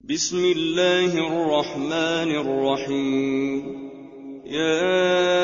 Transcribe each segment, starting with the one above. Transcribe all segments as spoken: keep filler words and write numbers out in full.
بسم الله الرحمن الرحيم. يا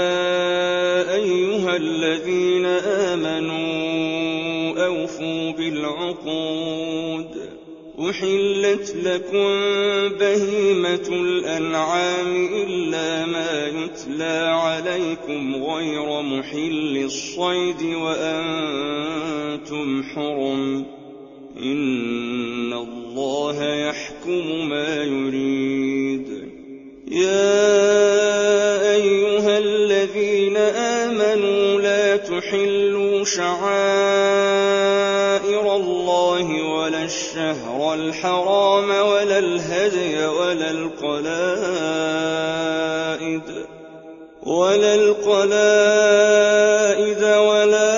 أيها الذين آمنوا أوفوا بالعقود. أحلت لكم بهيمة الأنعام إلا ما يتلى عليكم غير محل الصيد وأنتم حرم. إن الله يحكم ما يريد. يا أيها الذين آمنوا لا تحلوا شعائر الله ولا الشهر الحرام ولا الهدي ولا القلائد ولا القلائد ولا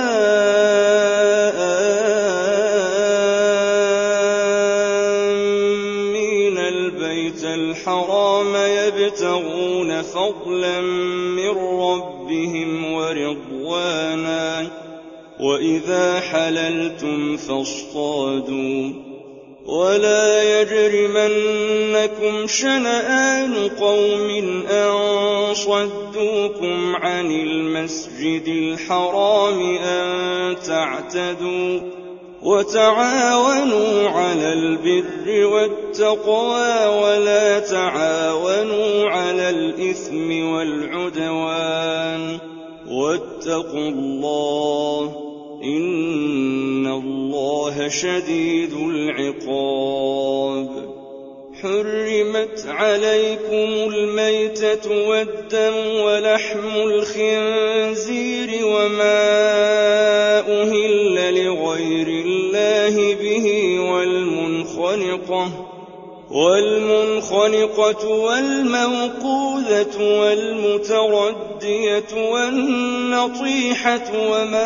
آمين البيت الحرام يبتغون فضلا من ربهم ورضوانا. وإذا حللتم فاصطادوا. ولا يجرمنكم شنآن قوم أن صدوكم عن المسجد الحرام أن تعتدوا. وتعاونوا على البر والتقوى ولا تعاونوا على الإثم والعدوان. واتقوا الله إن الله شديد العقاب. حرمت عليكم الميتة والدم ولحم الخنزير وما أهل لغير الله به والمنخنقة والمنخنقة والموقوذة والمتردية والنطيحة وما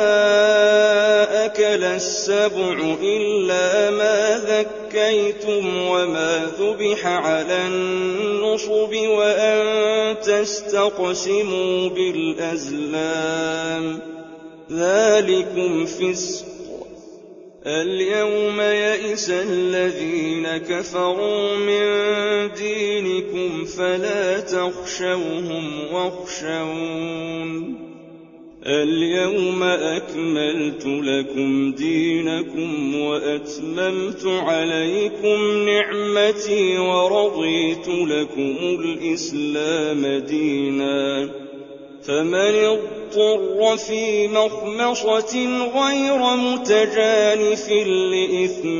أكل السبع إلا ما ذكيتم وما ذبح على النصب وأن تستقسموا بالأزلام ذلكم فسق. اليوم يئس الذين كفروا من دينكم فلا تخشوهم واخشون. اليوم أكملت لكم دينكم وأتممت عليكم نعمتي ورضيت لكم الإسلام دينا. فمن اضطر في مخمصة غير متجانف لإثم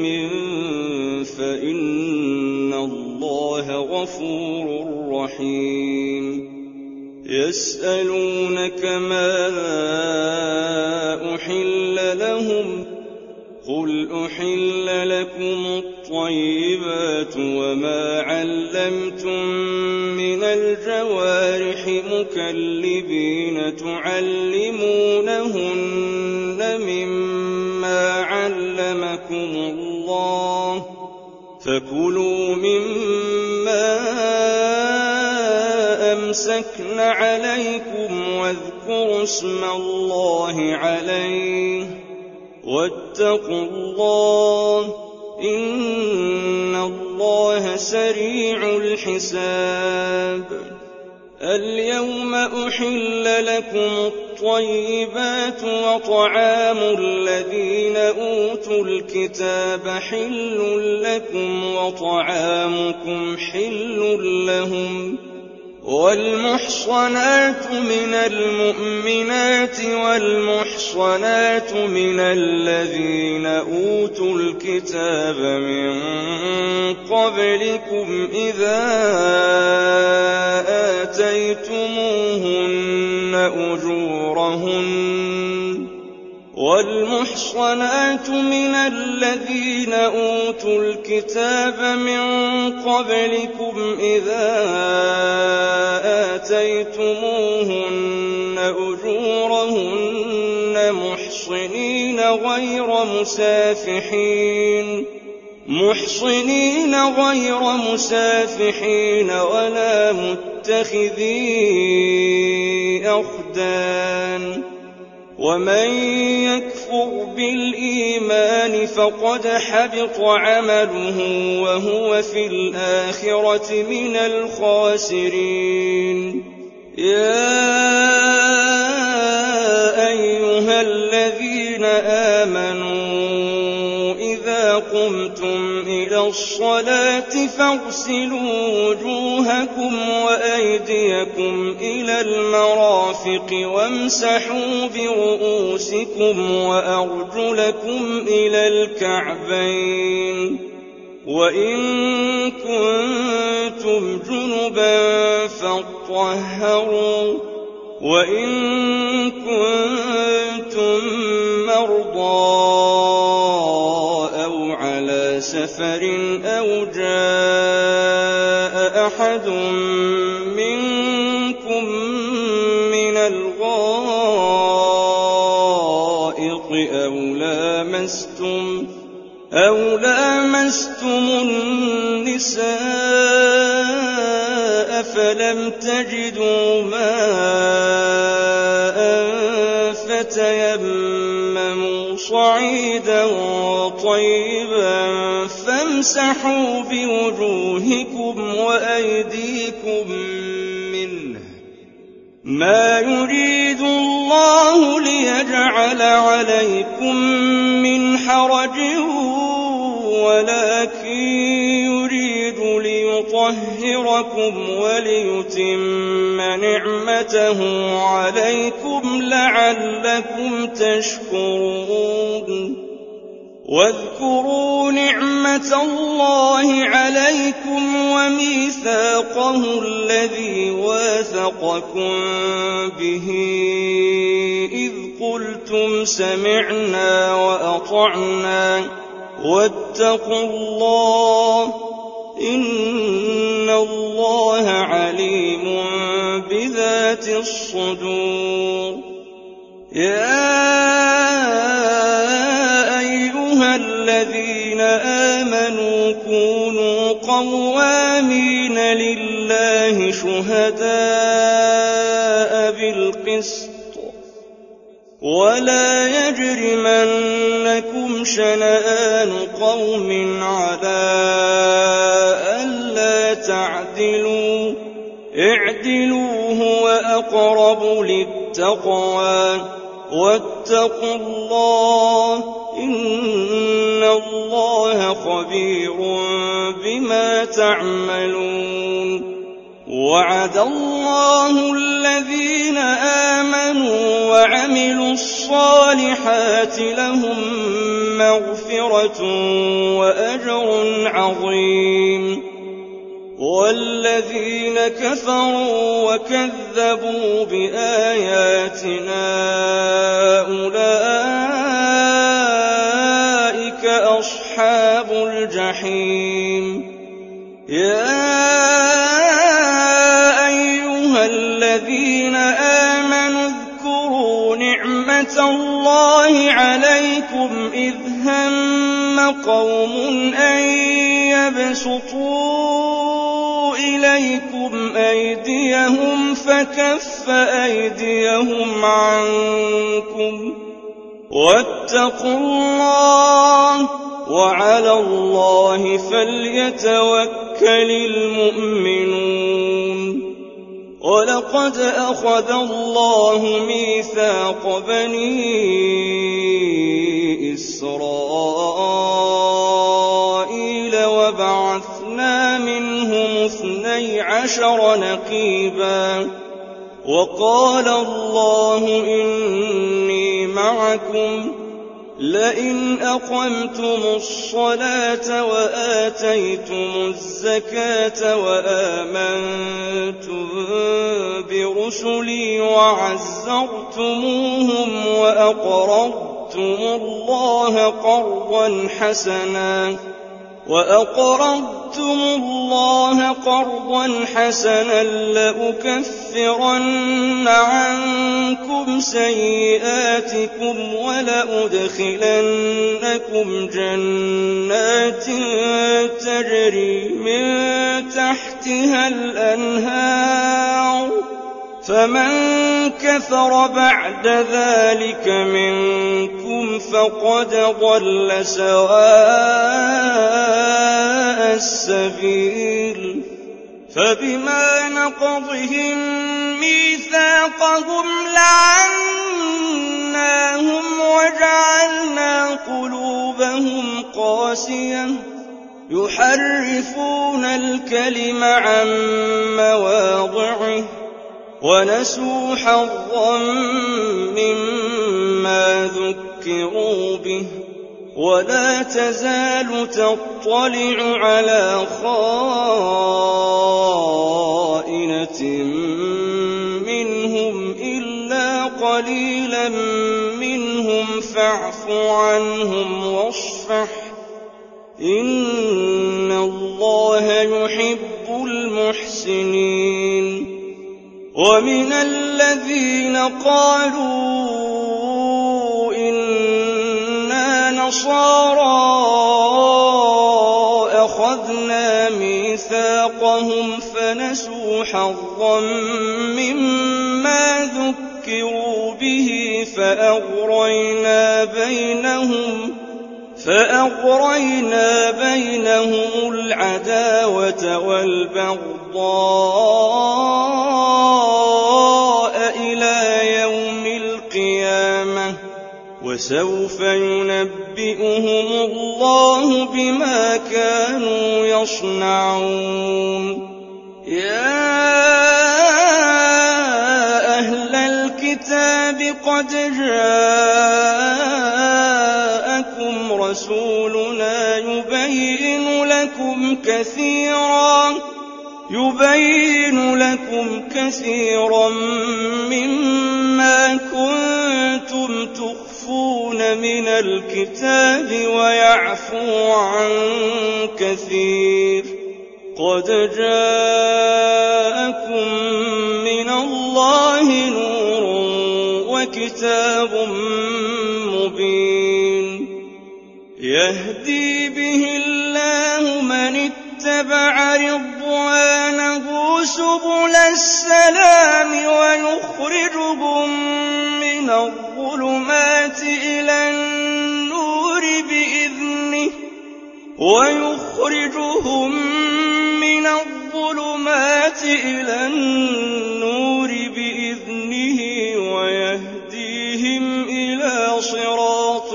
فإن الله غفور رحيم. يسألونك ماذا أحل لهم قل أحل لكم الطيبات وما علمتم من الجوارح مكلبين تعلمونهن مما علمكم الله فكلوا مما أمسكن عليكم واذكروا اسم الله عليه واتقوا الله إن الله سريع الحساب. اليوم أحل لكم الطيبات وطعام الذين أوتوا الكتاب حل لكم وطعامكم حل لهم. والمحصنات من المؤمنات والمحصنات من الذين أوتوا الكتاب من قبلكم إذا آتيتموهن أجورهن والمحصنات من الذين أوتوا الكتاب من قبلكم إذا آتيتموهن أجورهن محصنين غير مسافحين محصنين غير مسافحين ولا متخذي أخدان ومن يكفر بالإيمان فقد حبط عمله وهو في الآخرة من الخاسرين. يا أيها الذين آمنوا إذا قمتم إلى الصلاة فاغسلوا وجوهكم وأيديكم إلى المرافق وامسحوا برؤوسكم وأرجلكم إلى الكعبين، وإن كنتم جنبا فاطهروا، وإن كنتم مرضى أو على سفر أو جاء أحد منكم من الغائط أو لامستم أو لامستم النساء فلم تجدوا ماء فتيمموا صعيدا طيبا فامسحوا بوجوهكم وأيديكم منه، ما يريد الله ليجعل عليكم من حرج ولكن يريد ليطهركم وليتم نعمته عليكم لعلكم تشكرون. واذكروا نعمة الله عليكم وميثاقه الذي واثقكم به إذ قلتم سمعنا وأطعنا واتقوا الله إن الله عليم بذات الصدور. يا أيها الذين آمنوا كونوا قوامين لله شهداء بالقسط ولا يجرمنكم شنآن قوم على ألا تعدلوا اعدلوا هو أقرب للتقوى واتقوا الله إن الله خبير بما تعملون. وعد الله الذين آمنوا وعملوا الصالحات لهم مغفرة وأجر عظيم، والذين كفروا وكذبوا بآياتنا أولئك أصحاب الجحيم. يا أيها الذين آمنوا اذكروا نعمة الله عليكم إذ هم قوم أن يبسطوا إليكم أيديهم فكف أيديهم عنكم واتقوا الله وعلى الله فليتوكل المؤمنون. ولقد أخذ الله ميثاق بني إسرائيل وبعثنا منهم اثني عشر نقيبا وقال الله إني معكم لئن أقمتم الصلاة وآتيتم الزكاة وآمنتم برسلي وعزرتموهم وأقرضتم الله قرضا حسنا وأقرضتم الله قرضا حسنا لأكفرن عنكم سيئاتكم ولأدخلنكم جنات تجري من تحتها الأنهار فمن كفر بعد ذلك منكم فقد ضل سواء السبيل فبما نقضهم ميثاقهم لعناهم وجعلنا قلوبهم قاسية يحرفون الكلم عن مواضعه ونسوا حظا مما ذكروا به ولا تزال تطلع على خائنة منهم إلا قليلا منهم فاعف عنهم واصفح إن الله يحب المحسنين ومن الذين قالوا إنا نصارى أخذنا ميثاقهم فنسوا حظا مما ذكروا به فأغرينا بينهم فأغرينا بينهم العداوة والبغضاء إلى يوم القيامة وسوف ينبئهم الله بما كانوا يصنعون يا أهل الكتاب قد جاءكم رسولنا يبين لكم كثيرا يبين لكم كثيرا مما كنتم تخفون من الكتاب ويعفو عن كثير قد جاءكم من الله نور وكتاب مبين يهدي به الله من اتبع رضوانه سبل السلام ويخرجهم من الظلمات إلى النور بإذنه ويخرجهم من الظلمات إلى النور بإذنه ويهديهم إلى صراط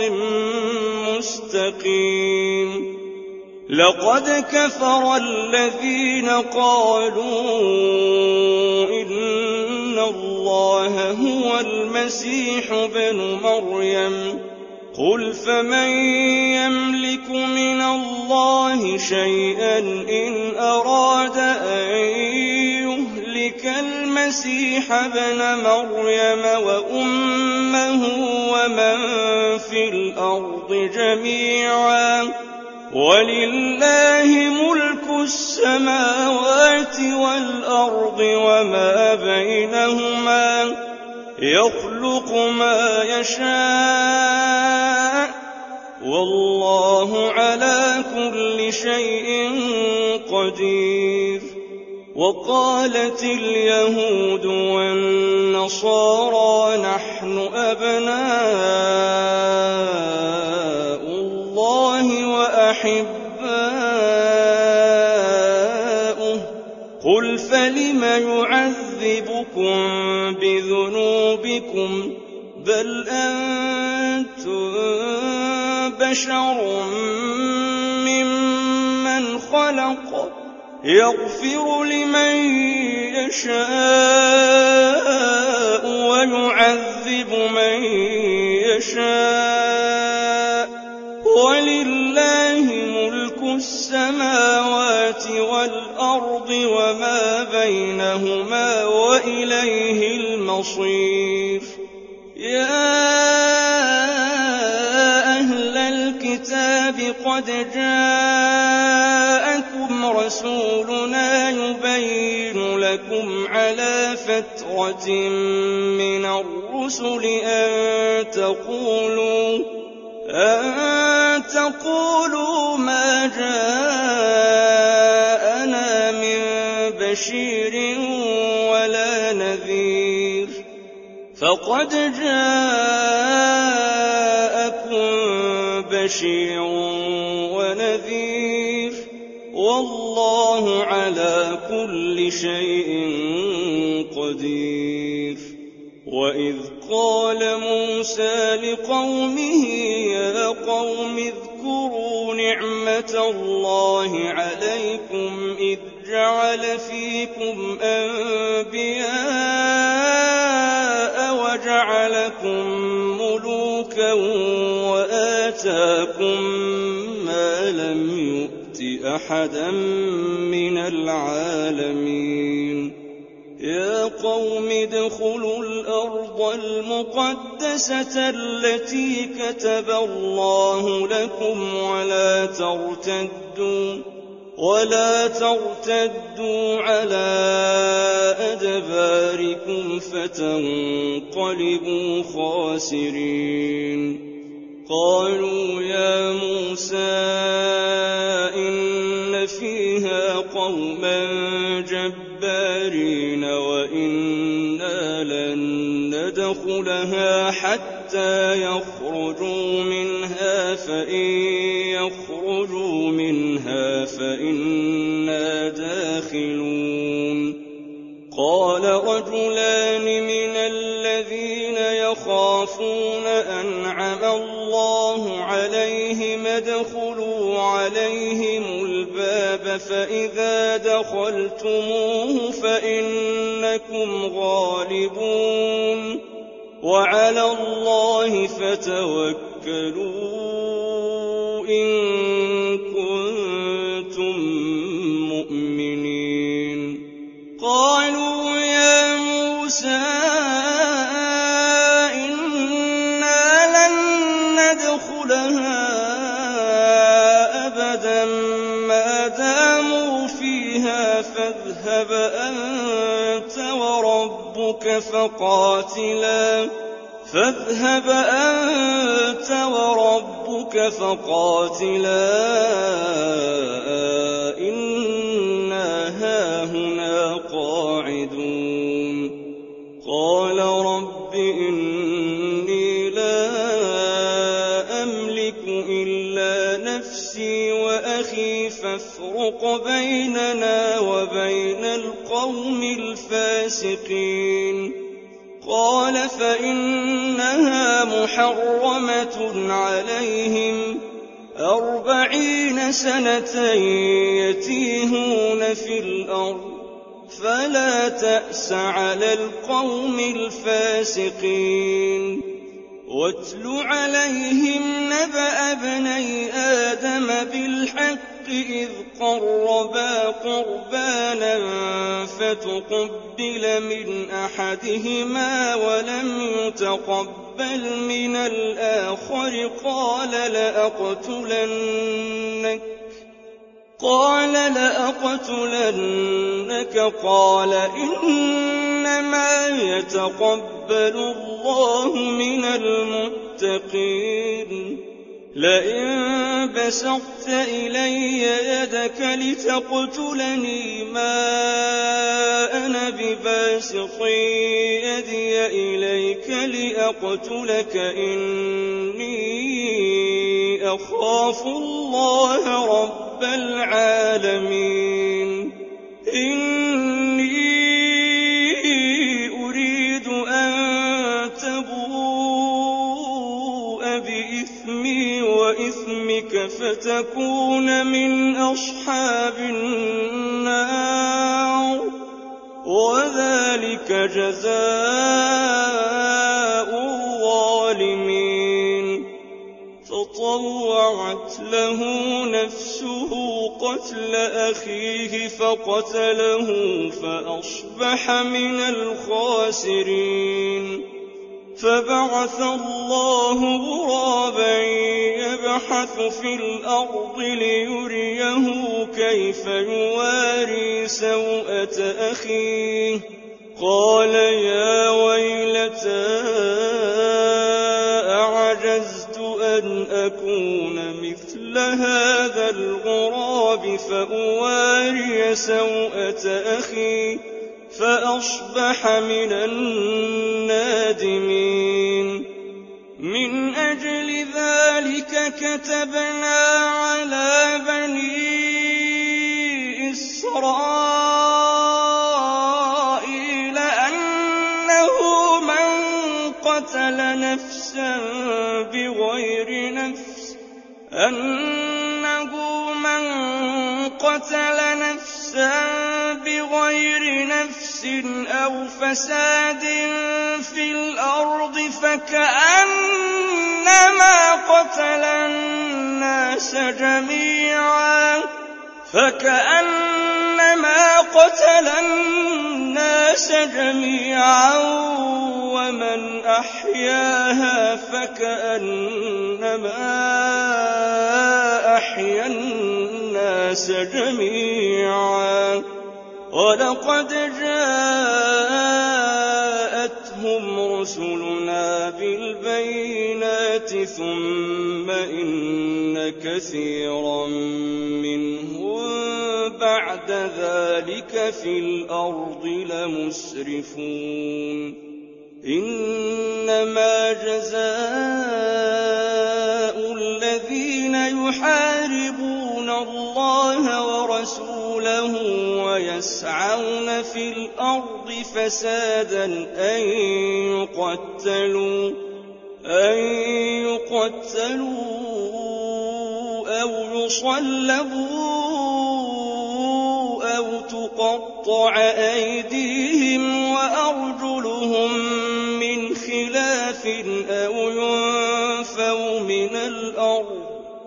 مستقيم لقد كفر الذين قالوا إن الله هو المسيح ابن مريم قل فمن يملك من الله شيئا إن أراد أن يهلك المسيح ابن مريم وأمه ومن في الأرض جميعا ولله ملك السماوات والأرض وما بينهما يخلق ما يشاء والله على كل شيء قدير وقالت اليهود والنصارى نحن أبناء الله وأحباؤه قل فلم يعذبكم بذنوبكم بل أنتم بشر ممن خلق يغفر لمن يشاء ويعذب من يشاء ولله ملك السماوات والأرض وما بينهما وإليه المصير يا أهل الكتاب قد جاءكم رسولنا يبين لكم على فترة من الرسل أن تقولوا أن تقولوا ما جاءنا من بشير ولا نذير لقد جاءكم بشير ونذير والله على كل شيء قدير. وإذ قال موسى لقومه يا قوم اذكروا نعمة الله عليكم إذ جعل فيكم أنبياء وجعلكم ملوكا وآتاكم ما لم يؤت أحدا من العالمين. يا قوم ادخلوا الأرض المقدسة التي كتب الله لكم ولا ترتدوا ولا ترتدوا على أدباركم فتنقلبوا خاسرين. قالوا يا موسى إن فيها قوما جبارين وإنا لن ندخلها حتى يخرجوا منها فإن يخرجوا منها فإنا داخلون. قال رجلان من الذين يخافون أنعم الله عليهم ادخلوا عليهم الباب فإذا دخلتموه فإنكم غالبون وعلى الله فتوكلوا إن كنتم مؤمنين. قالوا يا موسى إنا لن ندخلها أبدا ما داموا فيها فاذهب أنت وربك فقاتلا فاذهب أنت وربك فقاتلا إنا هاهنا قاعدون. قال رب إني لا أملك إلا نفسي وأخي فافرق بيننا وبين القوم الفاسقين. قال فإنها محرمة عليهم أربعين سنة يتيهون في الأرض فلا تأس على القوم الفاسقين. واتل عليهم نبأ ابني آدم بالحق إذ قربا قربانا فتقبل من أحدهما ولم يتقبل من الآخر قال لأقتلنك قال لأقتلنك قال إنما يتقبل الله من المتقين. لئن بسطت إلي يدك لتقتلني ما أنا بباسط يدي إليك لأقتلك إني أخاف الله رب العالمين. إني أريد أن تبوء بإثمي وإثمك فتكون من أصحاب النار وذلك جزاء الظالمين. فطوعت له نفسه قتل أخيه فقتله فأصبح من الخاسرين. فبعث الله غرابا يبحث في الأرض ليريه كيف يواري سوءة أخيه. قال يا ويلتى أعجزت أن أكون مثل هذا الغراب فأواري سوءة أخي فأصبح من النادمين. من أجل ذلك كتبنا على بني إسرائيل أنه من قتل نفسا بغير نفس أنه من قتل نفسا بغير نفس أو فساد في الأرض فكأنما قتل الناس جميعا فكأنما قتل الناس جميعا ومن أحياها فكأنما أحيا الناس جميعا. ولقد جاءتهم رسلنا بالبينات ثم إن كثيرا منهم بعد ذلك في الأرض لمسرفون. إنما جزاء الذين يحاربون الله ورسوله ويسعون في الأرض فسادا أن يقتلوا أن يقتلوا أو يصلبوا أو تقطع أيديهم وأرجلهم من خلاف أو ينفوا من الأرض.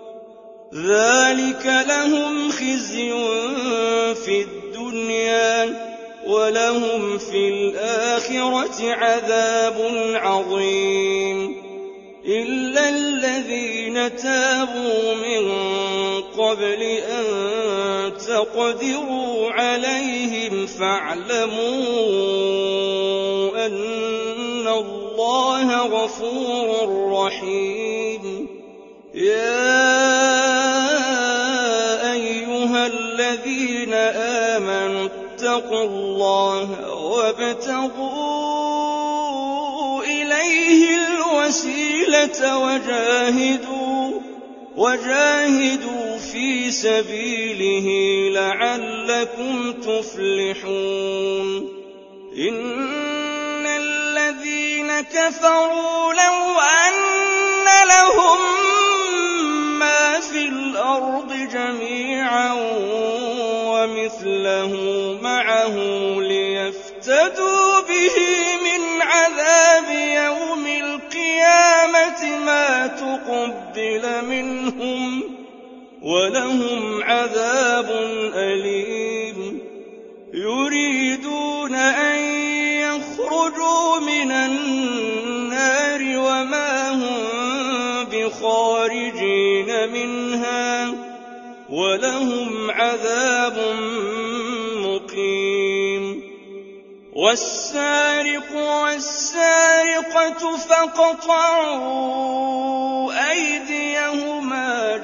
ذلك لهم خزي في الدنيا ولهم في الآخرة عذاب عظيم. إلا الذين تابوا من قبل أن تقدروا عليهم فاعلموا أن الله غفور رحيم. يا أيها الذين آمنوا اتقوا الله وابتغوا إليه الوسيلة وجاهدوا وجاهدوا في سبيله لعلكم تفلحون. إن الذين كفروا لو أن لهم ما في الأرض جميعا ومثله معه ليفتدوا به من عذاب يوم القيامة ما تقبل منهم ولهم عذاب أليم. يريدون أن يخرجوا من النار وما هم بخارجين منها ولهم عذاب مقيم. والسارق والسارقة فاقطعوا أيديهما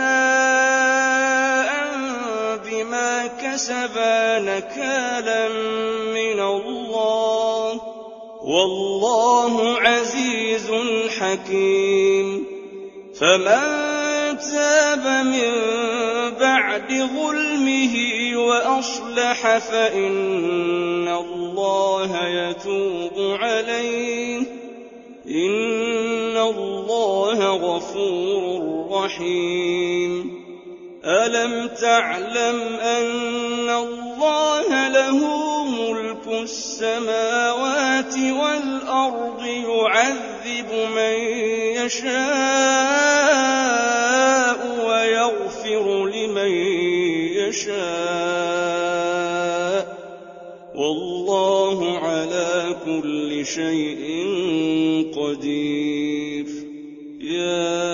جزاء بما كسبا نكالا من الله والله عزيز حكيم. فمن تاب من بعد ظلمه وأصلح فإن الله يتوب عليه إن الله غفور رحيم. ألم تعلم أن الله له ملك السماوات والأرض يعذب من يشاء ويغفر لمن يشاء والله على كل شيء قدير. يا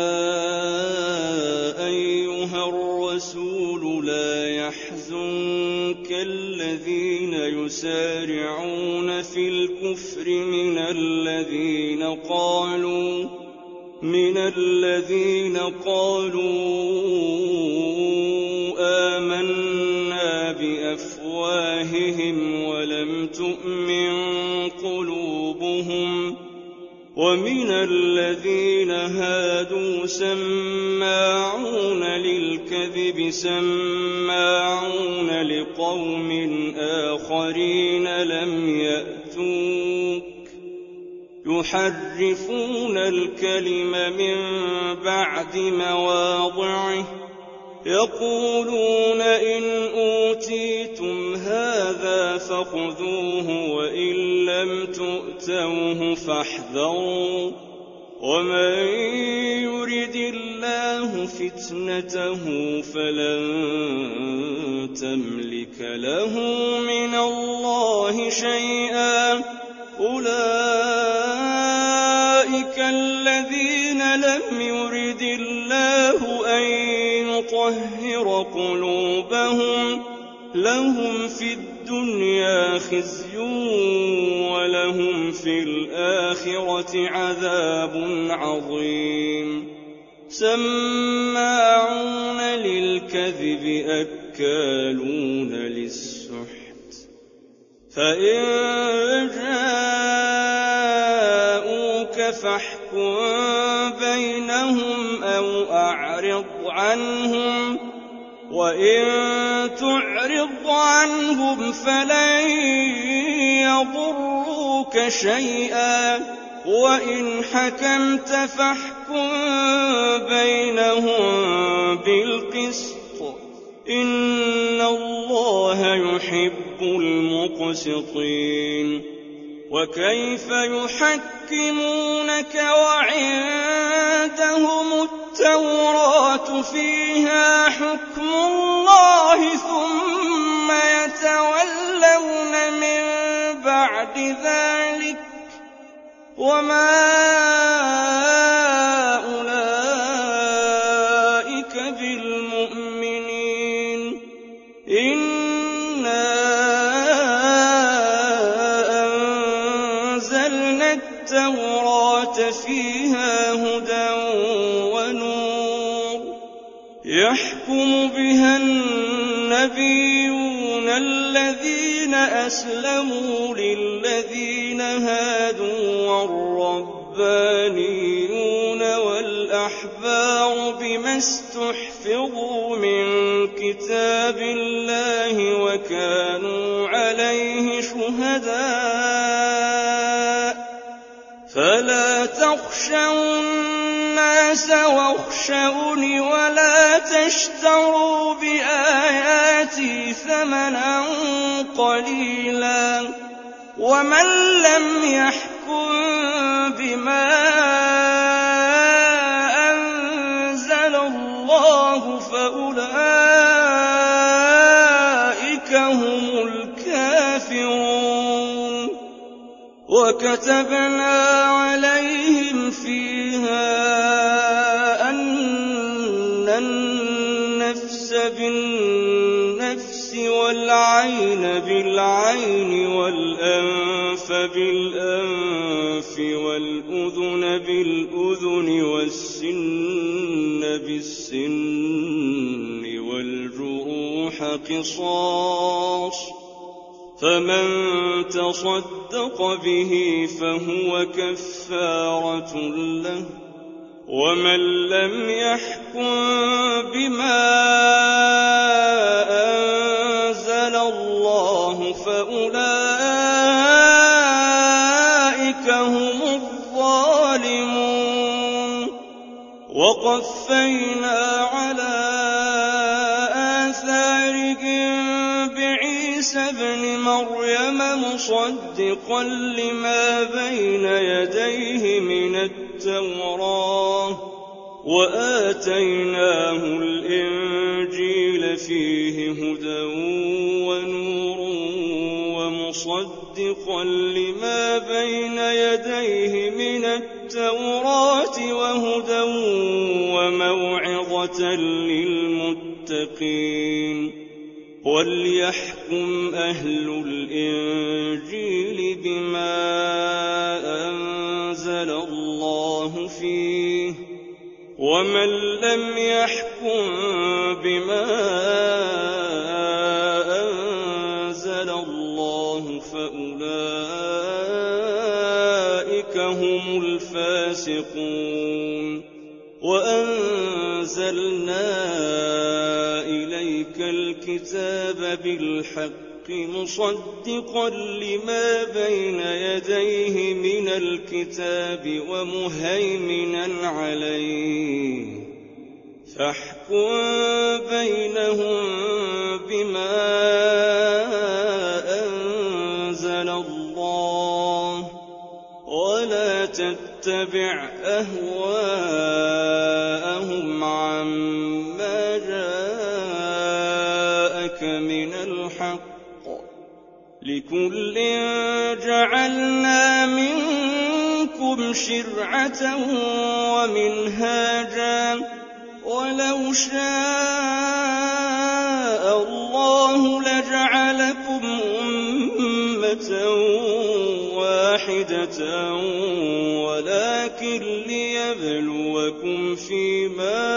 أيها الرسول لا يحزنك الذين يسارعون في الكفر من الذين قالوا من الذين قالوا آمنا بأفواههم ولم تؤمن قلوبهم ومن الذين هادوا سماعون للكذب سماعون لقوم آخرين لم يأتوك يحرفون الكلم من بعد مواضعه يقولون إن أوتيتم هذا فخذوه وإن لم تؤتوه فاحذروا ومن يرد الله فتنته فلن تملك له من الله شيئا أولئك الذين لم يرد الله أن يطهر قلوبهم لهم في الدنيا خزي ولهم في الآخرة عذاب عظيم سماعون للكذب أكالون للسحت فإن جاءوك فاحكم بينهم أو أعرض عنهم وإن تعرض عنهم فلن يضروك شيئا وإن حكمت فاحكم بينهم بالقسط إن الله يحب المقسطين وكيف يحكمونك وعندهم التوراة فيها حكم الله ثم يتولون من بعد ذلك وما أولئك بالمؤمنين إنا أنزلنا التوراة فيها هدى ونور يحكم بها النبيون الذين أسلموا للذين هادوا والربانيون والأحبار بما استحفظوا من كتاب الله وكانوا عليه شهداء فلا تخشوا الناس واخشوني ولا تشتروا بآياتي ثمنا قليلا ومن لم يحكم بما أنزل الله فأولئك هم الكافرون وكتبنا عليهم فيها أن النفس بالنفس والعين بالعين والأنف بالأنف والأذن بالأذن والسن بالسن والجروح قصاص فمن تصدق به فهو كفارة له ومن لم يحكم بما أنزل الله فأولئك هم الظالمون وقفينا على آثارهم بعيسى ابن مريم مصدقا لما بين يديه من التوراة وآتيناه الإنجيل فيه هدى ونور ومصدقا لما بين يديه من التوراة وهدى وموعظة للمتقين وليحكم أهل الإنجيل بما أنزل الله فيه ومن لم يحكم بما أنزل الله فأولئك هم الفاسقون وأنزلنا إليك الكتاب بالحق مصدقا لما بين يديه من الكتاب ومهيمنا عليه فاحكم بينهم بما أنزل الله ولا تتبع أهواءهم عما جاءك من الحق لكل جعلنا منكم شرعة ومنهاجا ولو شاء الله لجعلكم أمة واحدة ولكن ليبلوكم فيما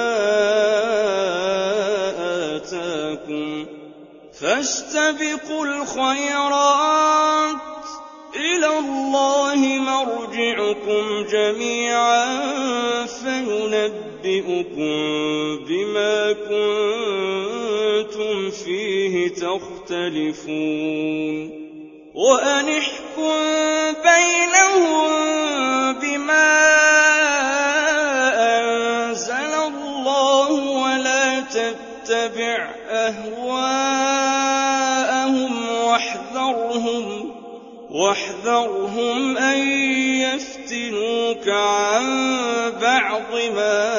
آتاكم فاستبقوا الخيرات إلى الله مرجعكم جميعا فينبئكم بما كنتم فيه تختلفون وأن احكم بينهم بما أنزل الله ولا تتبع أهواءهم واحذرهم واحذرهم أن يفتنوك عن بعض ما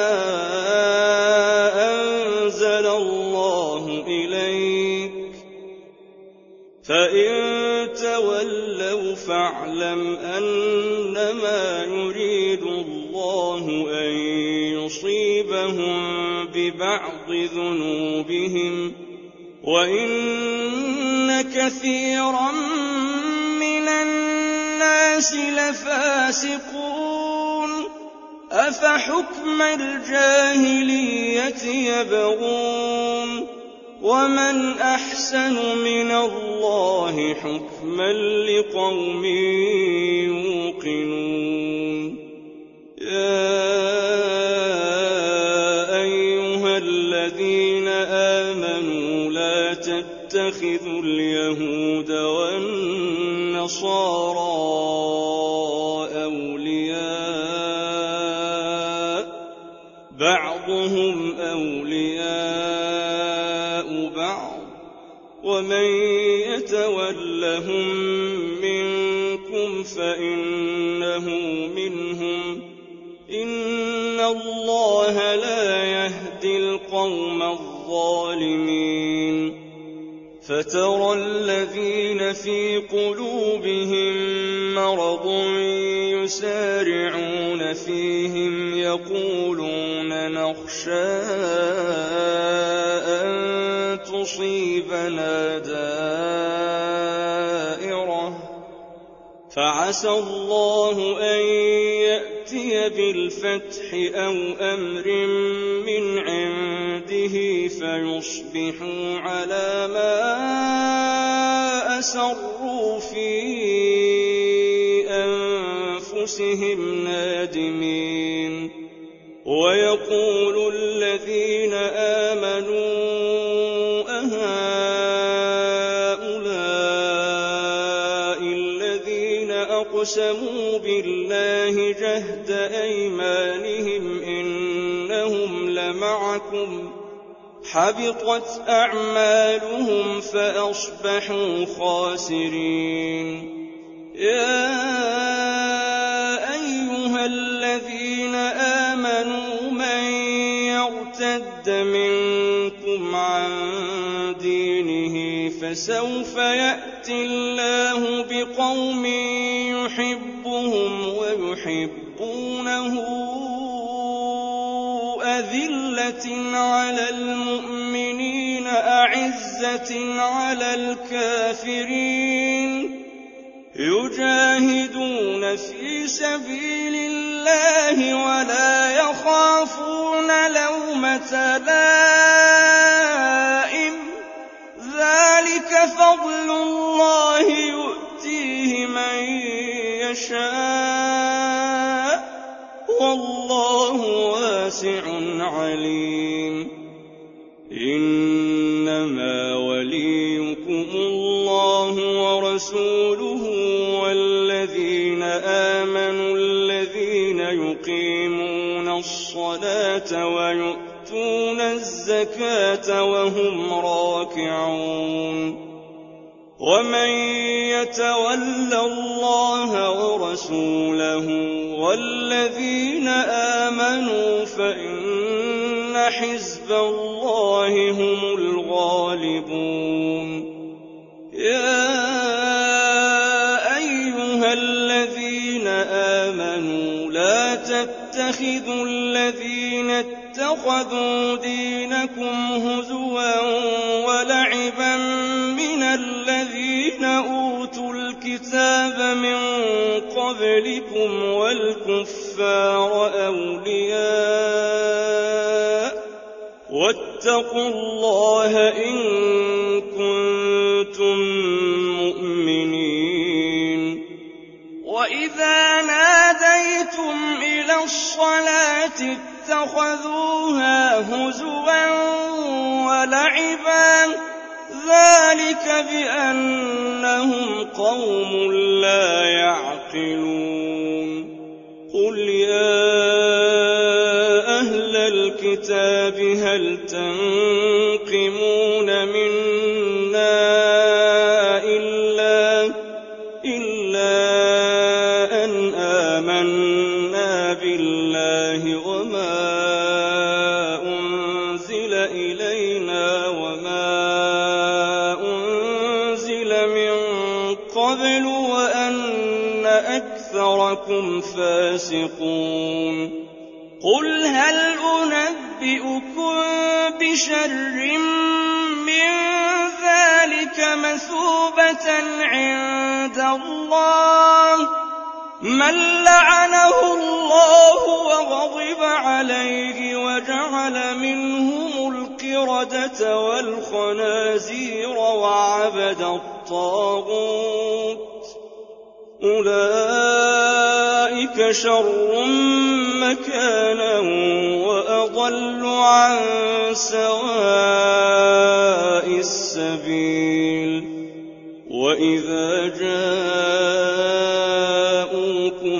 أنزل الله إليك فإن تولوا فاعلم أنما يريد الله أن يصيبهم ببعض ذنوبهم وإن كثيرا من الناس لفاسقون أفحكم الجاهلية يبغون ومن أحسن من الله حكما لقوم يوقنون يا أيها الذين آمنوا لا تتخذوا اليهود والنصارى أولياء بعضهم أولياء بعض ومن يتولهم منكم فإنه منهم إن الله لا يهدي القوم الظالمين فترى الذين في قلوبهم مرض يسارعون فيهم يقولون نخشى أن تصيبنا دائرة فعسى الله أن يأتي بالفتح أو أمر من عنده فيصبحوا على ما أسروا في أنفسهم نادمين ويقول الذين آمنوا أهؤلاء الذين أقسموا بالله جهد أيمانهم إنهم لمعكم حبطت أعمالهم فأصبحوا خاسرين يا أيها الذين آمنوا من يرتد منكم عن دينه فسوف يأتي الله بقوم يحبهم ويحبونه أذلة على المؤمنين أعزة على الكافرين يجاهدون في سبيل الله ولا يخافون لومة لائم ذلك فضل الله اللَّهِ يُؤْتِيهِ مَن يَشَاءُ ۚ وَاللَّهُ وَاسِعٌ عَلِيمٌ. إِنَّمَا وَلِيُّكُمُ اللَّهُ وَرَسُولُهُ وَالَّذِينَ آمَنُوا الَّذِينَ يُقِيمُونَ الصَّلَاةَ وَيُؤْتُونَ الزَّكَاةَ وَهُمْ راكعون. وَمَن يَتَوَلَّ اللَّهَ وَرَسُولَهُ وَالَّذِينَ آمَنُوا فَإِنَّ حِزْبَ اللَّهِ هُمُ الْغَالِبُونَ. يَا أَيُّهَا الَّذِينَ آمَنُوا لَا تَتَّخِذُوا الَّذِينَ اتَّخَذُوا دِينَكُمْ هُزُوًا وَلَعِبًا مِّنَ الَّذِينَ أُوتُوا الْكِتَابَ مِن قَبْلِكُمْ وَالْكُفَّارَ أَوْلِيَاءَ ۚ وَاتَّقُوا اللَّهَ إِن كُنتُم مُّؤْمِنِينَ. وَإِذَا نَادَيْتُمْ إِلَى الصَّلَاةِ اتَّخَذُوهَا هُزُوًا وَلَعِبًا ۚ ذَٰلِكَ بِأَنَّهُمْ قَوْمٌ لَّا يَعْقِلُونَ. قُلْ يَا أَهْلَ الْكِتَابِ هَلْ تَنقِمُونَ مِنَّا إِلَّا أَنْ آمَنَّا بِاللَّهِ وَمَا أُنزِلَ إِلَيْنَا وَمَا أُنزِلَ مِن قَبْلُ وَأَنَّ أَكْثَرَكُمْ فَاسِقُونَ. قُلْ هَلْ أُنَبِّئُكُم بِشَرٍّ مِّن ذَٰلِكَ مَثُوبَةً عِندَ اللَّهِ ۚ مَن لَّعَنَهُ اللَّهُ وَغَضِبَ عَلَيْهِ وَجَعَلَ مِنْهُمُ الْقِرَدَةَ وَالْخَنَازِيرَ وَعَبَدَ الطَّاغُوتَ ۚ أُولَٰئِكَ شَرٌّ مَّكَانًا وَأَضَلُّ عَن سَوَاءِ السَّبِيلِ. وَإِذَا جَاءُوكُمْ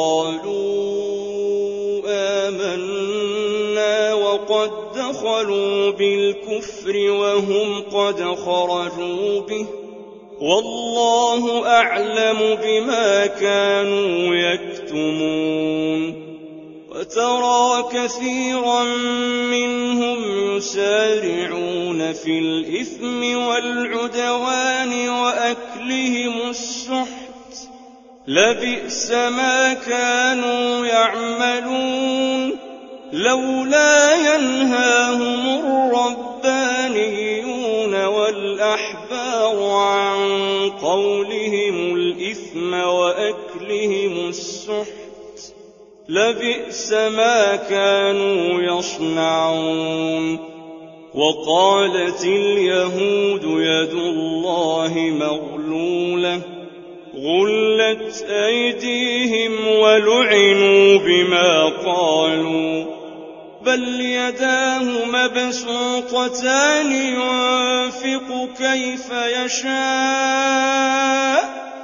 قَالُوا آمَنَّا وَقَدْ دَخَلُوا بِالْكُفْرِ وَهُمْ قَدْ خَرَجُوا بِهِ ۚ وَاللَّهُ أَعْلَمُ بِمَا كَانُوا يَكْتُمُونَ. وَتَرَىٰ كَثِيرًا مِّنْهُمْ يُسَارِعُونَ فِي الْإِثْمِ وَالْعُدْوَانِ وَأَكْلِهِمُ السُّحْتَ ۚ لَبِئْسَ مَا كَانُوا يَعْمَلُونَ. لَوْلَا يَنْهَاهُمُ الرَّبَّانِيُّونَ وَالْأَحْبَارُ عَن قَوْلِهِمُ الْإِثْمَ وَأَكْلِهِمُ السُّحْتَ ۚ لَبِئْسَ مَا كَانُوا يَصْنَعُونَ. وَقَالَتِ الْيَهُودُ يَدُ اللَّهِ مَغْلُولَةٌ غُلَّتْ أَيْدِيهِمْ وَلُعِنُوا بِمَا قَالُوا ۘ بَلْ يَدَاهُ مَبْسُوطَتَانِ يُنفِقُ كَيْفَ يَشَاءُ ۚ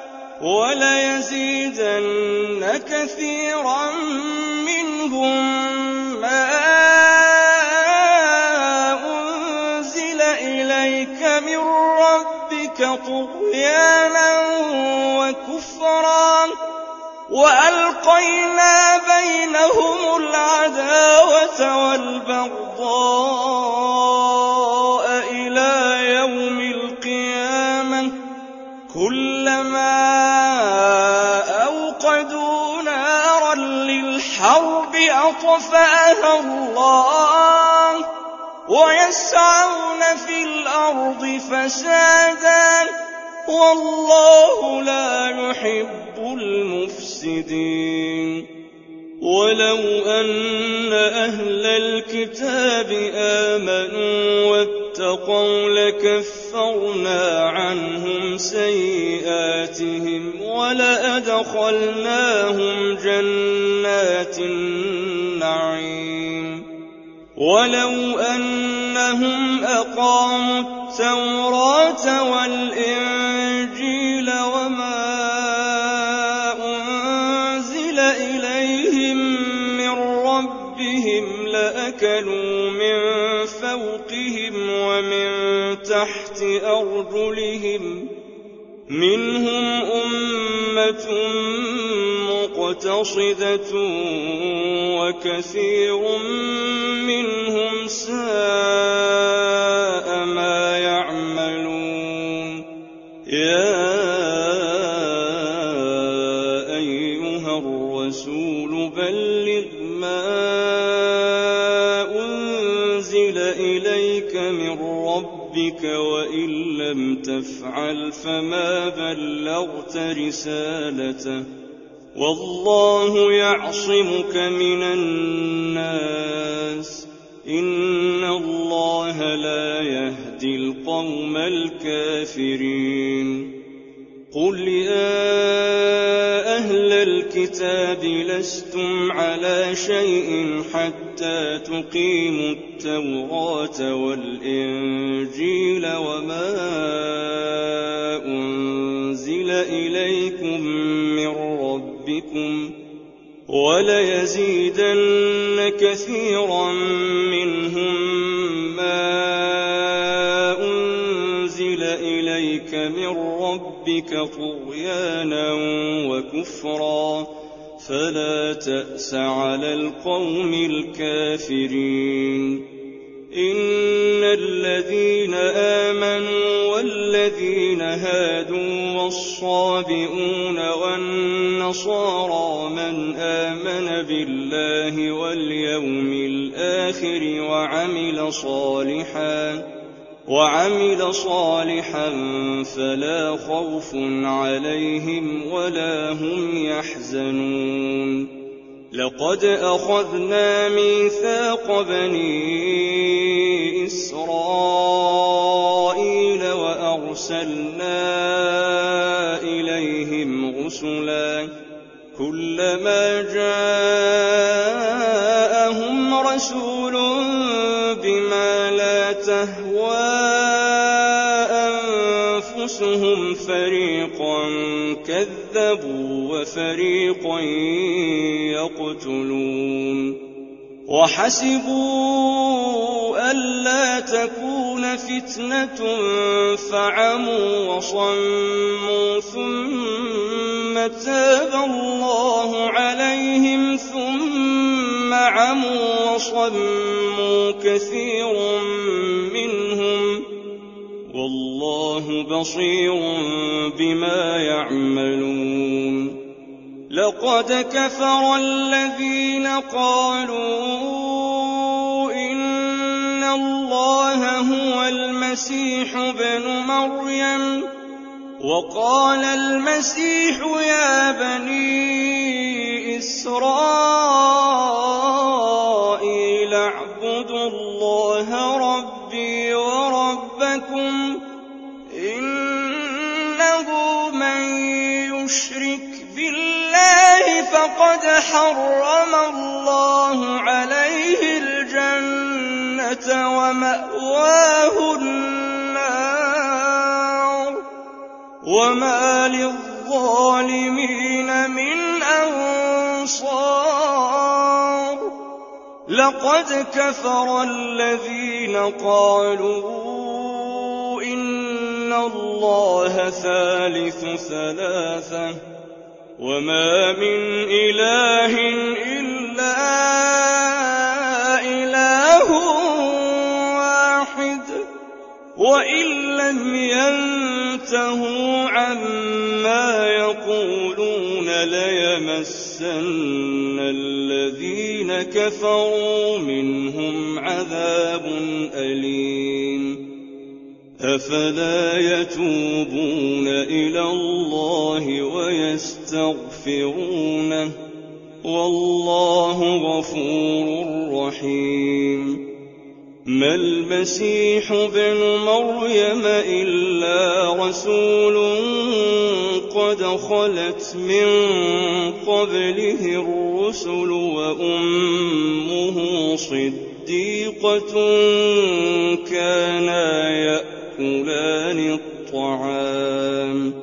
وَلَيَزِيدَنَّ كَثِيرًا مِّنْهُم مَّا أُنزِلَ إِلَيْكَ مِن رَّبِّكَ طُغْيَانًا وَكُفْرًا ۖ وَأَلْقَيْنَا بَيْنَهُمُ الْعَدَاوَةَ وَالْبَغْضَاءَ إِلَىٰ يَوْمِ الْقِيَامَةِ ۚ كُلَّمَا أَوْقَدُوا نَارًا لِّلْحَرْبِ أَطْفَأَهَا اللَّهُ ۚ وَيَسْعَوْنَ فِي الْأَرْضِ فَسَادًا ۚ وَاللَّهُ لَا يُحِبُّ الْمُفْسِدِينَ. وَلَوْ أَنَّ أَهْلَ الْكِتَابِ آمَنُوا وَاتَّقَوْا لَكَفَّرْنَا لكفرنا عنهم سيئاتهم ولأدخلناهم جنات النعيم ولو أنهم أقاموا التوراة والإنجيل وما أنزل إليهم من ربهم لأكلوا من فوقهم ومن تحت أرجلهم منهم أمة مقتصدة وكثير منهم ساء ما يعملون يا أيها الرسول بلغ ما أنزل إليك من ربك وإن لم تفعل فما بلغت رسالته والله يعصمك من الناس إن الله لا يهدي القوم الكافرين قل يا أهل الكتاب لستم على شيء حتى تقيموا التوراة والإنجيل وما أنزل إليكم من ربكم وليزيدن كثيرا منهم ما أنزل إليك من ربك طغيانا وكفرا فلا تأس على القوم الكافرين إن الذين آمنوا والذين هادوا والصابئون والنصارى من آمن بالله واليوم الآخر وعمل صالحا وعمل صالحا فلا خوف عليهم ولا هم يحزنون لقد أخذنا ميثاق بني إسرائيل وأرسلنا إليهم رسلا كلما جاءهم رسول بما لا تهوى أنفسهم فريقا كذبوا وفريقا يقتلون وحسبوا ألا تكون فتنة فعموا وصموا ثم تاب الله عليهم ثم عموا وصموا كثير منهم والله بصير بما يعملون لقد كفر الذين قالوا إن الله هو المسيح ابن مريم وقال المسيح يا بني إسرائيل اعبدوا الله ربي وربكم إنه من يشرك بالله فقد حرم الله عليه الجنة ومأواه النار وما للظالمين من أنصار لقد كفر الذين قالوا إن الله ثالث ثلاثة وما من إله إلا إله واحد وإن لم ينتهوا عما يقولون ليمسن الذين كفروا منهم عذاب أليم أفلا يتوبون إلى الله ويستغفرونه والله غفور رحيم ما المسيح ابن مريم إلا رسول قد خلت من قبله الرسل وأمه صديقة كانا يأكلان الطعام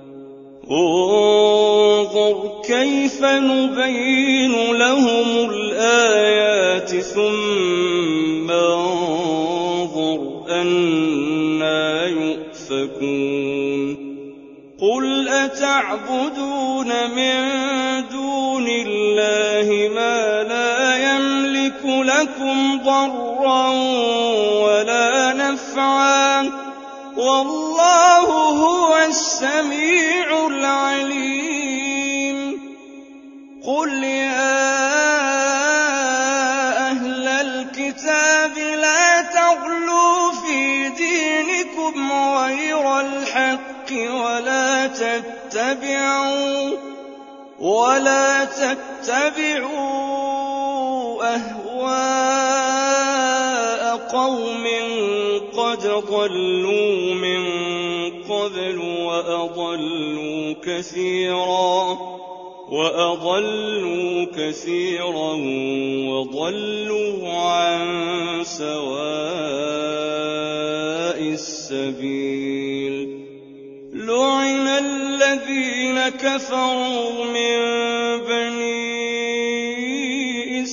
انظر كيف نبين لهم الآيات ثم انظر أنى يؤفكون قل أتعبدون من دون الله ما لا يملك لكم ضرا ولا نفعا والله هو السميع العليم قل يا أهل الكتاب لا تغلوا في دينكم غير الحق ولا تتبعوا ولا تتبعوا أهواء قوم قد ضلوا من قبل وأضلوا كثيرا وأضلوا كثيرا وضلوا عن سواء السبيل لعن الذين كفروا من بني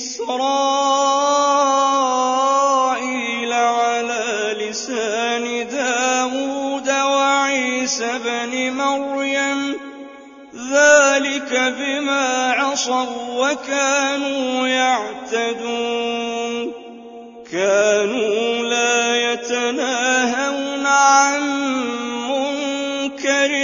إسرائيل على لسان داود وعيسى بن مريم ذلك بما عصوا وكانوا يعتدون كانوا لا يتناهون عن منكر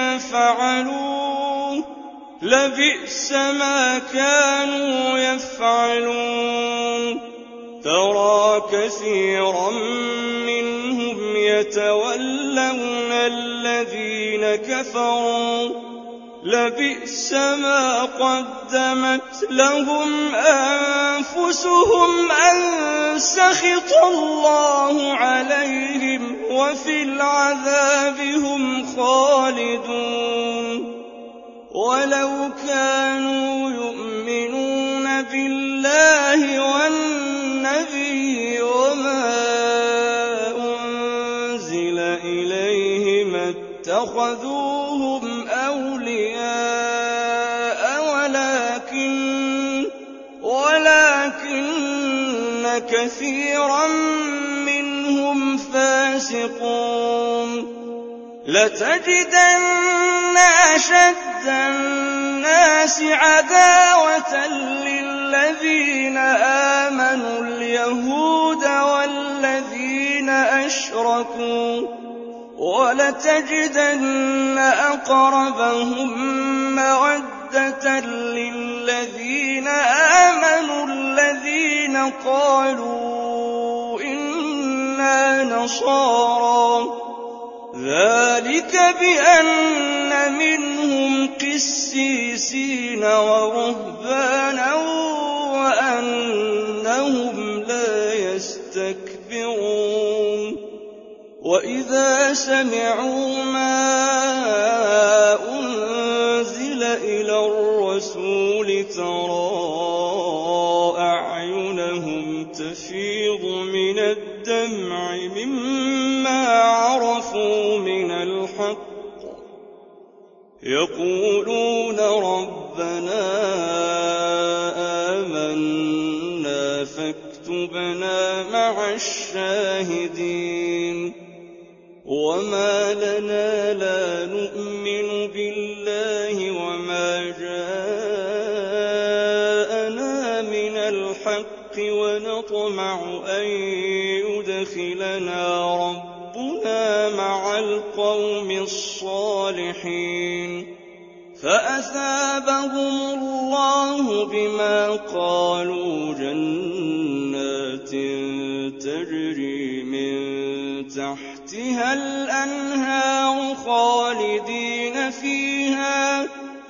فعلوه لبئس ما كانوا يفعلون ترى كثيرا منهم يتولون الذين كفروا لبئس ما قدمت لهم أنفسهم أن سخط الله عليهم وفي العذاب هم خالدون ولو كانوا يؤمنون بالله والنبي وما أنزل إليه ما اتخذوهم أولياء ولكن ولكن كثيرا منهم فاسقون لتجدن أشد الناس عداوة للذين آمنوا اليهود والذين أشركوا ولتجدن أقربهم مودة للذين آمنوا الذين قالوا إنا نصارى ذلك بأن منهم قسيسين ورهبانا وأنهم لا يستكبرون وإذا سمعوا ما أنزل إلى الرسول ترى أعينهم تفيض من الدمع مما عرفوا من الحق يقولون ربنا آمنا فاكتبنا مع الشاهدين وما لنا لا نؤمن بالله وما جاءنا من الحق ونطمع أن يدخلنا ربنا مع القوم الصالحين فأثابهم الله بما قالوا جنات تجري من تحتها الأنهار خالدين فيها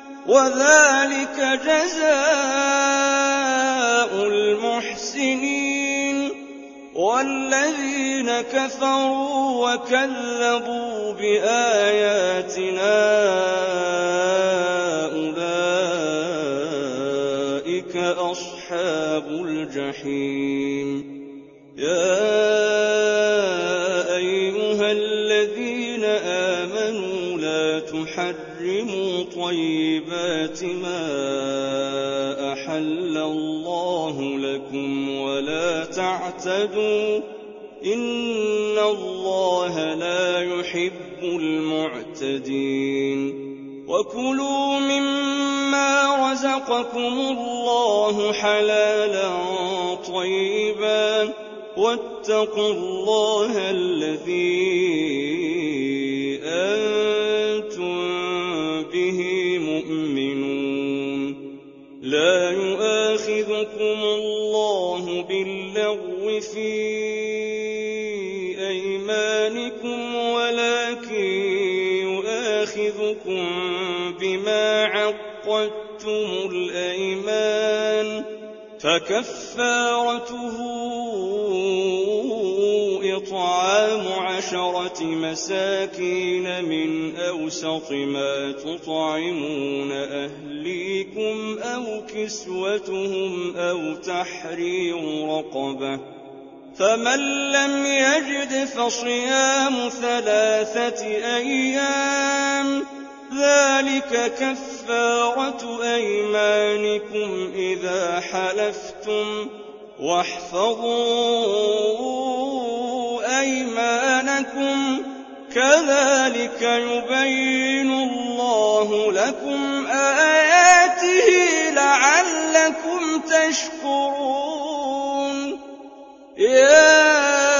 وذلك جزاء المحسنين والذين كفروا وكذبوا بآياتنا أولئك أصحاب الجحيم. يا أيها الذين آمنوا لا تحرموا طيبات ما أحل الله لكم ولا تعتدوا إن الله لا يحب المعتدين. وكلوا مما رزقكم الله حلالا طيبا واتقوا الله الذي أنتم به مؤمنون. لا يؤاخذكم الله باللغو في أيمانكم ولكن يؤاخذكم بما عقدتم الأيمان فكفارته إطعام عشرة مساكين من أوسط ما تطعمون أهليكم أو كسوتهم أو تحرير رقبة. فمن لم يجد فصيام ثلاثة أيام ذلك كفارة أيمانكم إذا حلفتم واحفظوا أيمانكم كذلك يبين الله لكم آياته لعلكم تشكرون. يا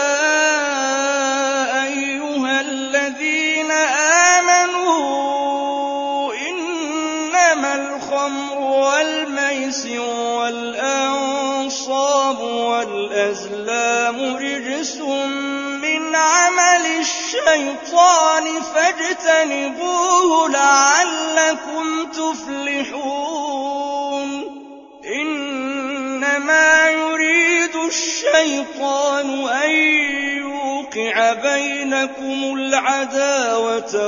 أيها الذين آمنوا إنما الخمر والميسر والأنصاب والأزلام رجس من عمل الشيطان فاجتنبوه لعلكم تفلحون. إنما يريد الشيطان أن يوقع بينكم العداوة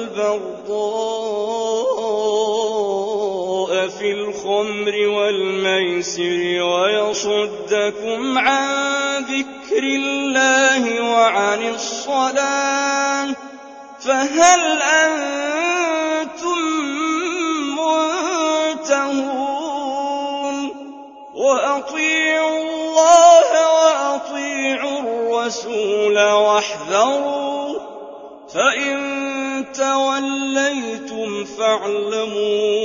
والبغضاء في الخمر والميسر ويصدكم عن ذكر الله وعن الصلاة فهل أنتم منتهون. وأطيعوا الله وأطيعوا الرسول واحذروا فإن توليتم فاعلموا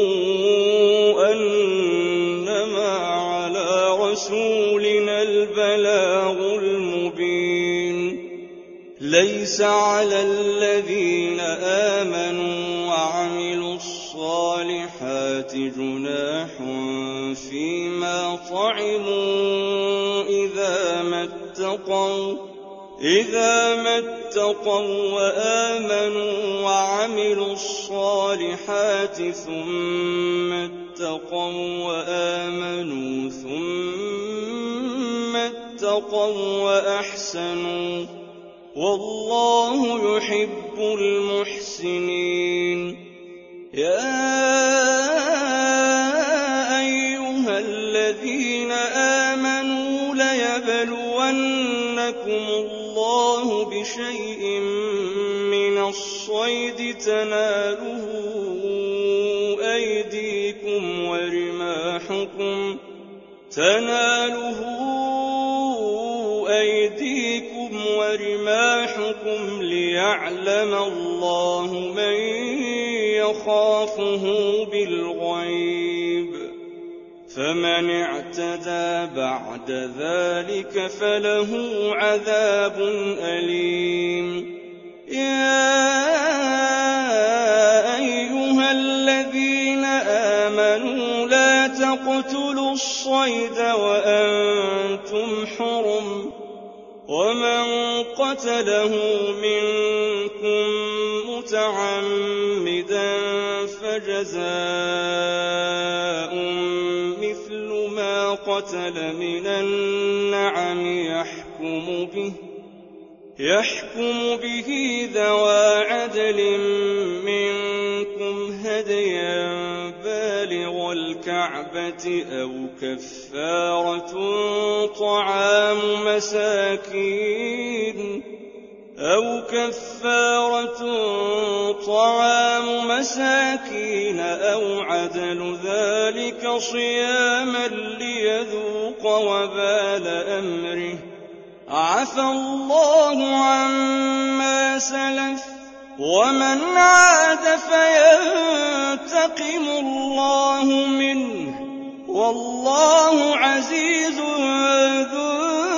أنما على رسولنا البلاغ المبين. ليس على الذين آمنوا وعملوا الصالحات جناح فيما طعموا إذا ما اتقوا إذا ما اتقوا وآمنوا وعملوا الصالحات ثم اتقوا وآمنوا ثم اتقوا وأحسنوا والله يحب المحسنين. يا أيها الذين آمنوا ليبلونكم الله بشيء من الصيد تناله أيديكم ورماحكم تناله أيديكم ورماحكم ليعلم الله من يخافه بالغيب فمن اعتدى بعد ذلك فله عذاب أليم. يا أيها الذين آمنوا لا تقتلوا الصيد وأنتم حرم ومن قتله منكم متعمدا فجزاء مثل ما قتل من النعم يحكم يحكم به يحكم به ذوى عدل منكم هديا بالغ الكعبة أو كفارة طعام مساكين أو كفارة طعام مساكين أو عدل ذلك صياما ليذوق وبال أمره عفى الله عما سلف ومن عاد فينتقم الله منه والله عزيز ذو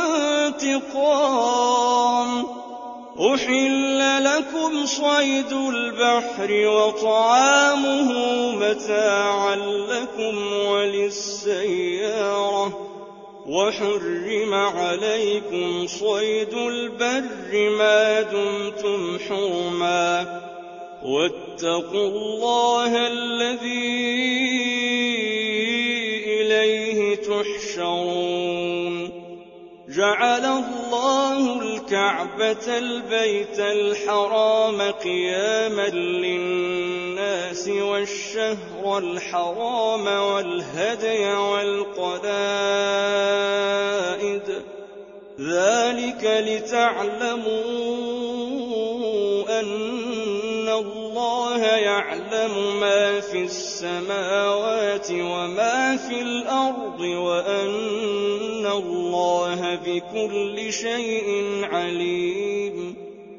انتقام. أحل لكم صيد البحر وطعامه متاعا لكم وللسيارة وحرم عليكم صيد البر ما دمتم حرما واتقوا الله الذي إليه تحشرون. جعل الله الكعبة البيت الحرام قياما للناس والشهر الحرام والهدي والقلائد ذلك لتعلموا أن الله يعلم ما في السماوات وما في الأرض وأن الله بكل شيء عليم.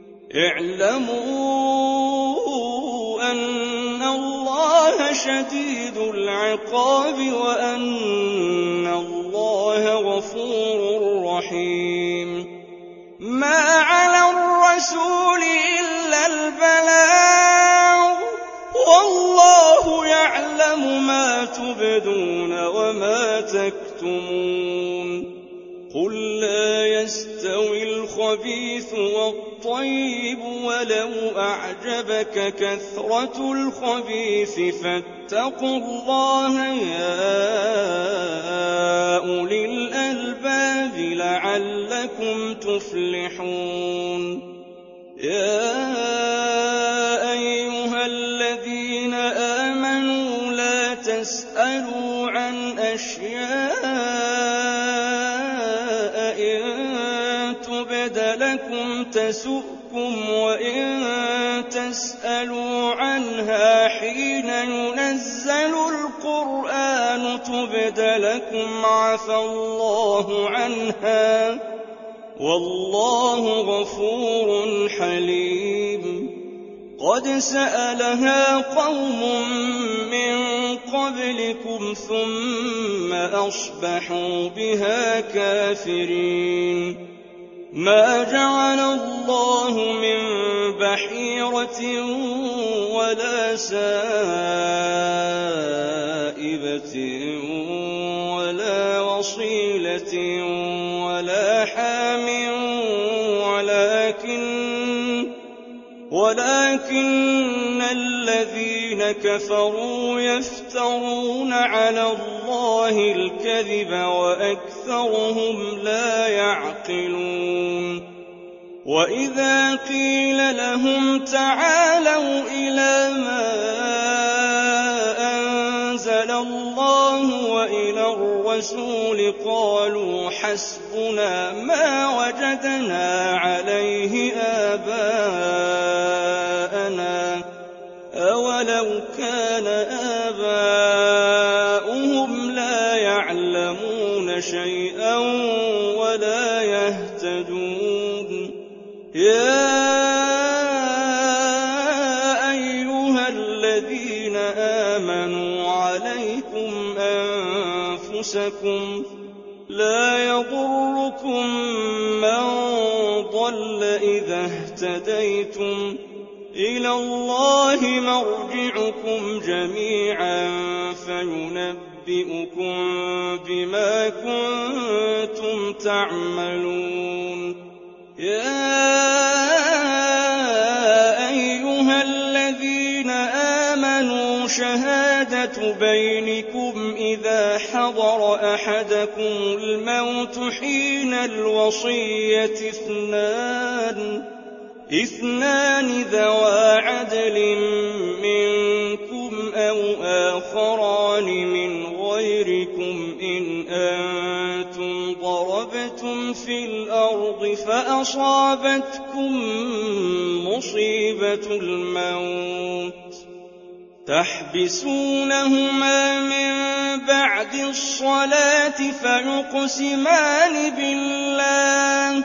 اعلموا أن الله شديد العقاب وأن الله غفور رحيم. ما على الرسول إلا البلاغ والله يعلم ما تبدون وما تكتمون. قل لا يستوي الخبيث والطيب ولو أعجبك كثرة الخبيث فاتقوا الله يا أولي الألباب لعلكم تفلحون. يا أيها الذين آمنوا لا تسألوا عن أشياء إن تبد لكم تسؤكم وإن تسألوا عنها حين ينزل القرآن تبد لكم عفى الله عنها والله غفور حليم. قد سألها قوم من قبلكم ثم أصبحوا بها كافرين. ما جعل الله من بحيرة ولا سائبة ولا وصيلة ولا حام ولكن ولكن الذين كفروا يفترون على الله الكذب وأكثرهم لا يعقلون. وإذا قيل لهم تعالوا إلى ما أنزل الله وإلى الرسول قالوا حسبنا ما وجدنا عليه آباءنا أولو كان آباؤهم لا يعلمون شيئا ولا يهتدون. يا أيها الذين آمنوا عليكم أنفسكم لا يضركم من ضل إذا اهتديتم إلى الله مرجعكم جميعا فينبئكم بما كنتم تعملون. يا أيها الذين آمنوا شهادة بينكم إذا حضر أحدكم الموت حين الوصية اثنان اثنان ذوا عدل منكم أو آخران من غيركم إن أنتم ضربتم في الأرض فأصابتكم مصيبة الموت تحبسونهما من بعد الصلاة فيقسمان بالله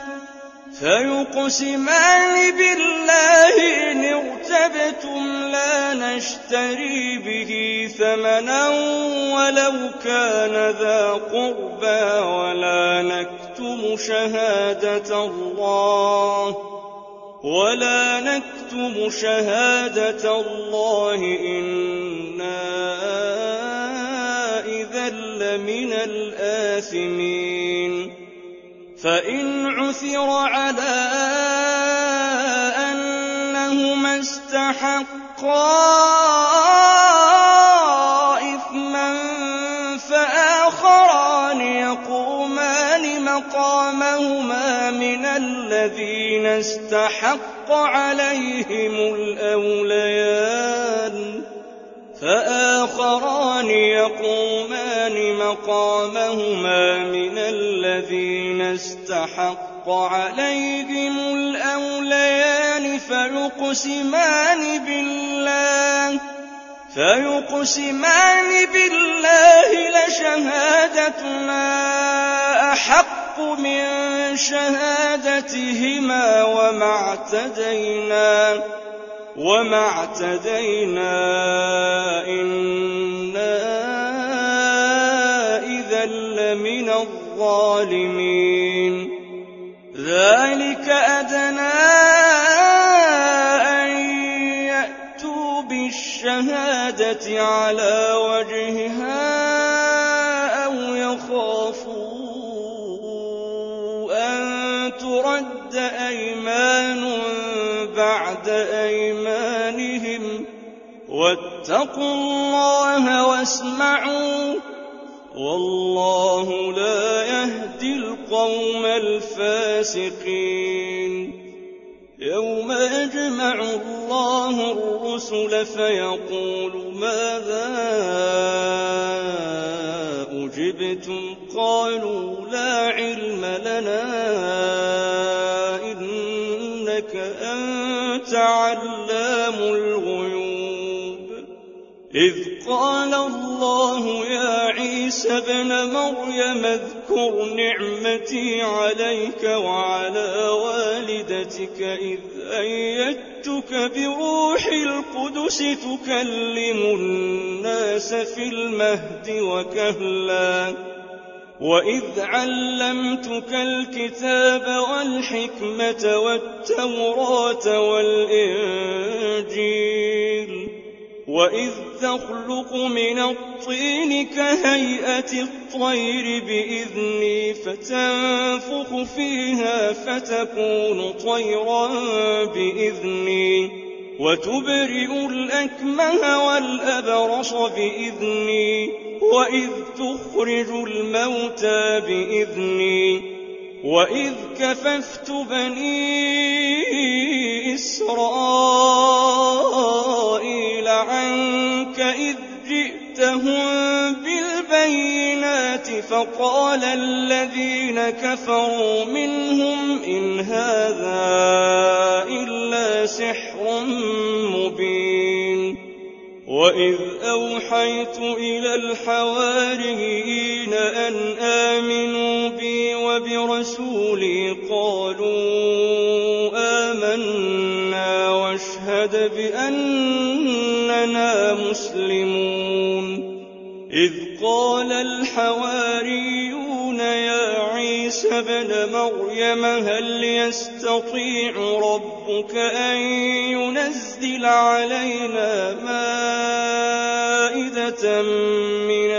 فيقسمان بالله إن ارتبتم لا نشتري به ثمنا ولو كان ذا قربى ولا نكتم شهادة الله ولا نكتم شهادة الله إنا إذا لمن الآثمين فإن عثر على أنهما استحقا إثما فآخران يقومان مقامهما من الذين استحق عليهم الأوليان فآخران يقومان مقامهما من الذين استحق عليهم الأوليان فيقسمان بالله فيقسمان بالله لشهادتنا أحق من شهادتهما وما اعتدينا وما اعتدينا إنا إذا لمن الظالمين ذلك أدنى أن يأتوا بالشهادة على وجهها أو يخافوا أن ترد أيمان بعد أيمانهم واتقوا الله واسمعوا والله لا يهدي القوم الفاسقين يوم يجمع الله الرسل فيقول ماذا أجبتم قالوا لا علم لنا إنك أنت علام الغيوب إذ قال الله يا عيسى ابن مريم اذكر نعمتي عليك وعلى والدتك إذ أيدتك بروح القدس تكلم الناس في المهد وكهلا وإذ علمتك الكتاب والحكمة والتوراة والإنجيل وإذ تخلق من الطين كهيئة الطير بإذني فتنفخ فيها فتكون طيرا بإذني وتبرئ الأكمه والأبرص بإذني وإذ تخرج الموتى بإذني وإذ كففت بني إسرائيل عنك إذ جئتهم بالبينات فقال الذين كفروا منهم إن هذا إلا سحر مبين وإذ أوحيت إلى الحواريين أن آمنوا بي وبرسولي قالوا آمنا واشهد بأننا مسلمون إذ قال الحواريون يا عيسى ابن مريم هل يستطيع ربك أن ينزل علينا مائدة من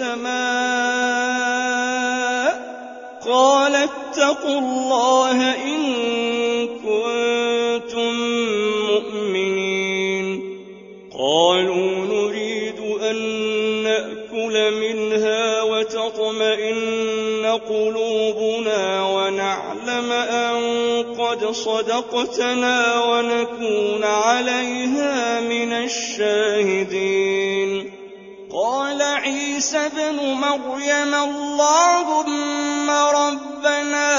السماء قال اتقوا الله إن كنتم مؤمنين قالوا نريد أن نأكل منها وتطمئن قلوبنا ونعلم أن قد صدقتنا ونكون عليها من الشاهدين. قال عيسى ابن مريم اللهم ربنا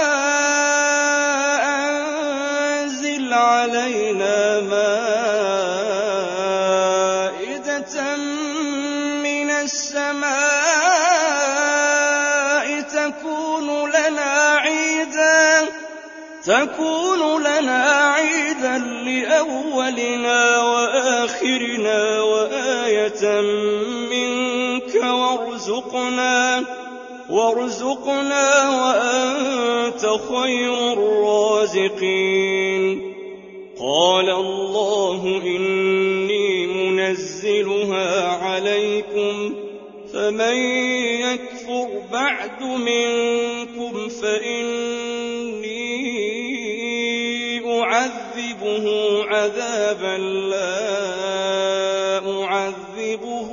أنزل علينا مائدة من السماء تكون لنا عيدا تكون لنا عيدا لأولنا وآخرنا وآية منك وارزقنا وارزقنا وأنت خير الرازقين. قال الله إني منزلها عليكم فمن يكفر بعد منكم فإني أعذبه عذابا لا أعذبه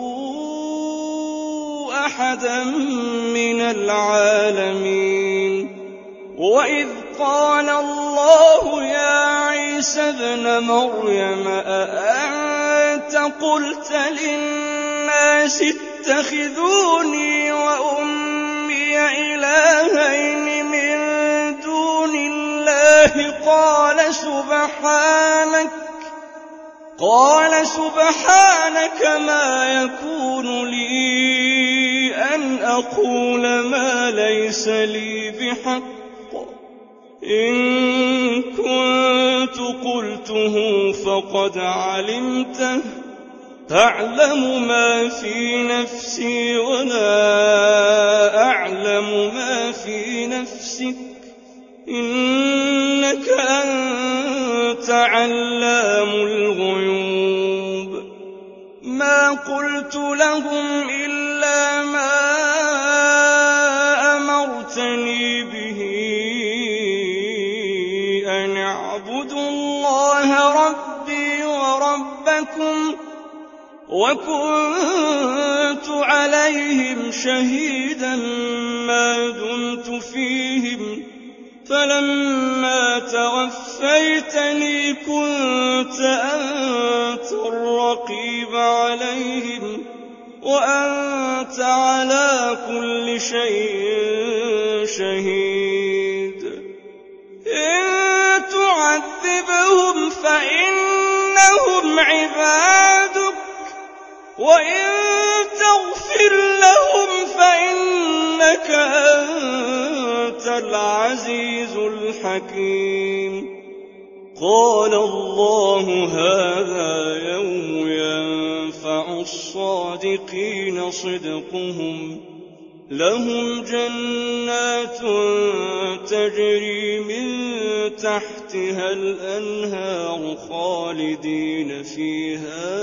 أحدا من العالمين. وإذ قال الله يا عيسى ابن مريم أأنت قلت للناس اتخذوني وأمي إلهين من دون الله قال سبحانك قال سبحانك ما يكون لي أن أقول ما ليس لي بحق إن كنت قلته فقد علمته تعلم ما في نفسي ولا أعلم ما في نفسك إنك أنت علام الغيوب. ما قلت لهم إلا ما أمرتني به أن اعبدوا الله ربي وربكم وكنت عليهم شهيدا ما دمت فيهم فلما توفيتني كنت أنت الرقيب عليهم وأنت على كل شيء شهيد. إن تعذبهم فإنهم عبادك وإن تغفر لهم فإنك أنت العزيز الحكيم. قال الله هذا يوم ينفع الصادقين صدقهم لهم جنات تجري من تحتها الأنهار خالدين فيها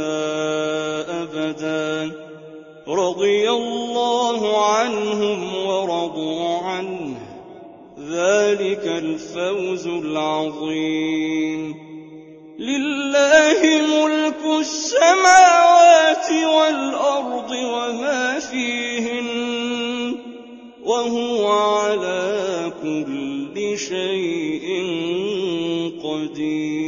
أبدا رضي الله عنهم ورضوا عنه ذلك الفوز العظيم. لله ملك السماوات والأرض وما فيهن وهو على كل شيء قدير.